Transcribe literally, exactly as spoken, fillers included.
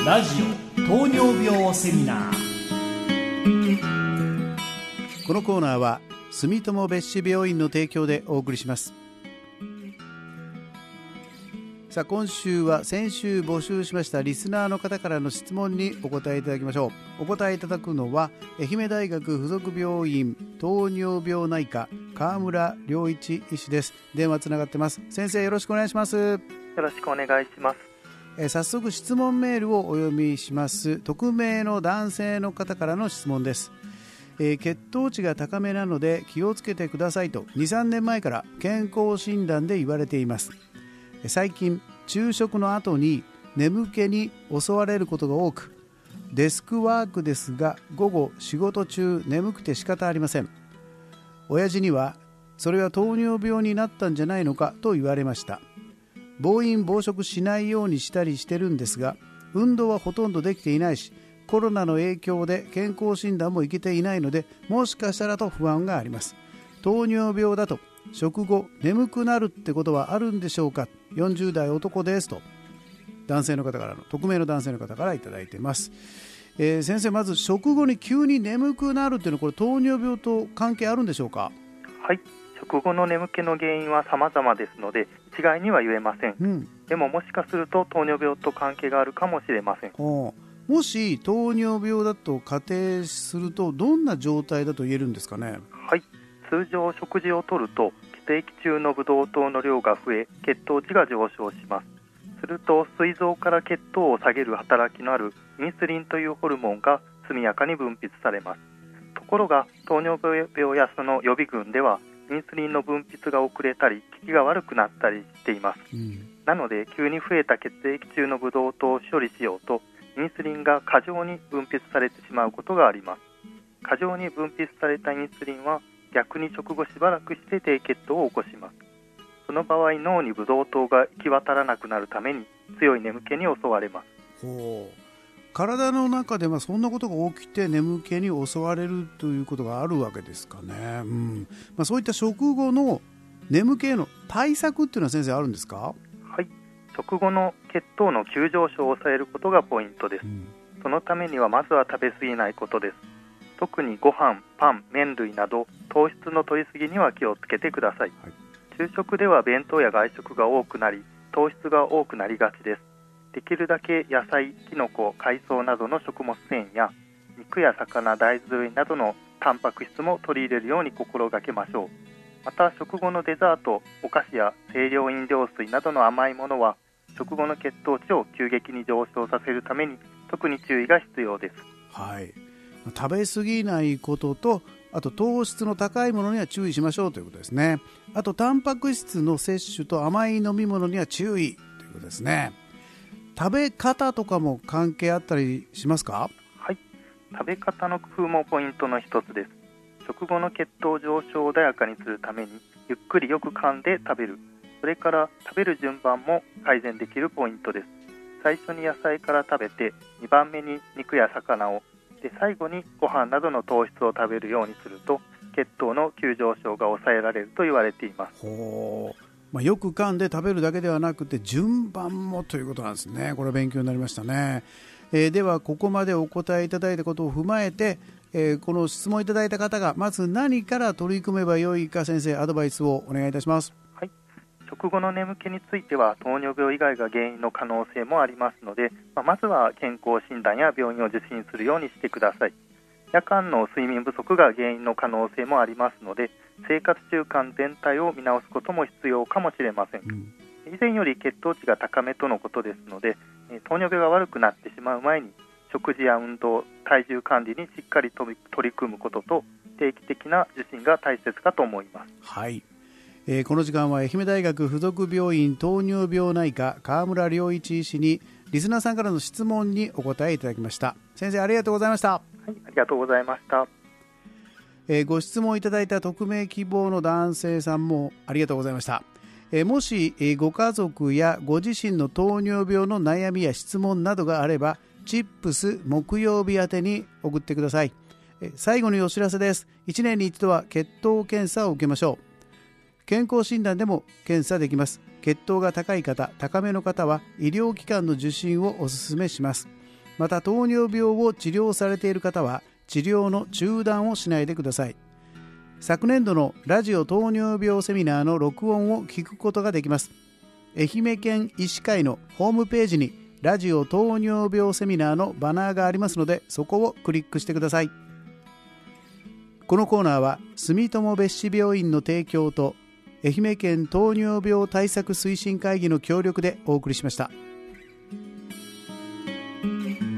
ラジオ糖尿病セミナー。このコーナーは住友別紙病院の提供でお送りします。さあ、今週は先週募集しましたリスナーの方からの質問にお答えいただきましょう。お答えいただくのは愛媛大学附属病院糖尿病内科川村良一医師です。電話つながってます。先生、よろしくお願いします。 よろしくお願いします。 え早速質問メールをお読みします。匿名の男性の方からの質問です。えー、血糖値が高めなので気をつけてくださいと に,さん 年前から健康診断で言われています。最近昼食の後に眠気に襲われることが多く、デスクワークですが午後仕事中眠くて仕方ありません。親父にはそれは糖尿病になったんじゃないのかと言われました。暴飲暴食しないようにしたりしてるんですが、運動はほとんどできていないし、コロナの影響で健康診断も行けていないので、もしかしたらと不安があります。糖尿病だと食後眠くなるってことはあるんでしょうか。よんじゅう代男ですと、男性の方からの匿名の男性の方からいただいています。えー、先生、まず食後に急に眠くなるっていうのはこれ糖尿病と関係あるんでしょうか。 はい、食後の眠気の原因は様々ですので一概には言えません、うん、でももしかすると糖尿病と関係があるかもしれません。 もし糖尿病だと仮定するとどんな状態だと言えるんですかね。 はい、通常食事をとると血液中のブドウ糖の量が増え血糖値が上昇します。すると膵臓から血糖を下げる働きのあるインスリンというホルモンが速やかに分泌されます。ところが糖尿病やその予備群ではインスリンの分泌が遅れたり効きが悪くなったりしています、うん、なので急に増えた血液中のブドウ糖を処理しようとインスリンが過剰に分泌されてしまうことがあります。過剰に分泌されたインスリンは逆に食後しばらくして低血糖を起こします。その場合脳にブドウ糖が行き渡らなくなるために強い眠気に襲われます。 ほう、体の中ではそんなことが起きて眠気に襲われるということがあるわけですかね、うんまあ、そういった食後の眠気への対策っていうのは先生あるんですか。 はい、食後の血糖の急上昇を抑えることがポイントです、うん、そのためにはまずは食べ過ぎないことです。特にご飯、パン、麺類など糖質の摂りすぎには気をつけてください、はい、昼食では弁当や外食が多くなり糖質が多くなりがちです。できるだけ野菜、キノコ、海藻などの食物繊維や肉や魚、大豆類などのタンパク質も取り入れるように心がけましょう。また食後のデザート、お菓子や清涼飲料水などの甘いものは食後の血糖値を急激に上昇させるために特に注意が必要です。 はい、食べ過ぎないことと、あと糖質の高いものには注意しましょうということですね。あとタンパク質の摂取と甘い飲み物には注意ということですね。食べ方とかも関係あったりしますか。 はい、食べ方の工夫もポイントの一つです。食後の血糖上昇を穏やかにするためにゆっくりよく噛んで食べる、それから食べる順番も改善できるポイントです。最初に野菜から食べてにばんめに肉や魚を、で最後にご飯などの糖質を食べるようにすると血糖の急上昇が抑えられると言われています。 ほう、まあ、よく噛んで食べるだけではなくて順番もということなんですね。これは勉強になりましたね、えー、ではここまでお答えいただいたことを踏まえて、えー、この質問いただいた方がまず何から取り組めばよいか、先生アドバイスをお願いいたします。 はい、食後の眠気については糖尿病以外が原因の可能性もありますので、まあ、まずは健康診断や病院を受診するようにしてください。夜間の睡眠不足が原因の可能性もありますので、生活習慣全体を見直すことも必要かもしれません、うん、以前より血糖値が高めとのことですので、糖尿病が悪くなってしまう前に食事や運動、体重管理にしっかり取り組むことと定期的な受診が大切かと思います。 はい、えー、この時間は愛媛大学附属病院糖尿病内科川村良一医師にリスナーさんからの質問にお答えいただきました。先生ありがとうございました。 はい、ありがとうございました。 えー、ご質問いただいた匿名希望の男性さんもありがとうございました。えー、もし、えー、ご家族やご自身の糖尿病の悩みや質問などがあればチップス木曜日宛てに送ってください。えー、最後にお知らせです。いちねんに一度は血糖検査を受けましょう。健康診断でも検査できます。血糖が高い方、高めの方は医療機関の受診をお勧めします。 また糖尿病を治療されている方は治療の中断をしないでください。昨年度のラジオ糖尿病セミナーの録音を聞くことができます。愛媛県医師会のホームページにラジオ糖尿病セミナーのバナーがありますので、そこをクリックしてください。このコーナーは住友別紙病院の提供と愛媛県糖尿病対策推進会議の協力でお送りしました。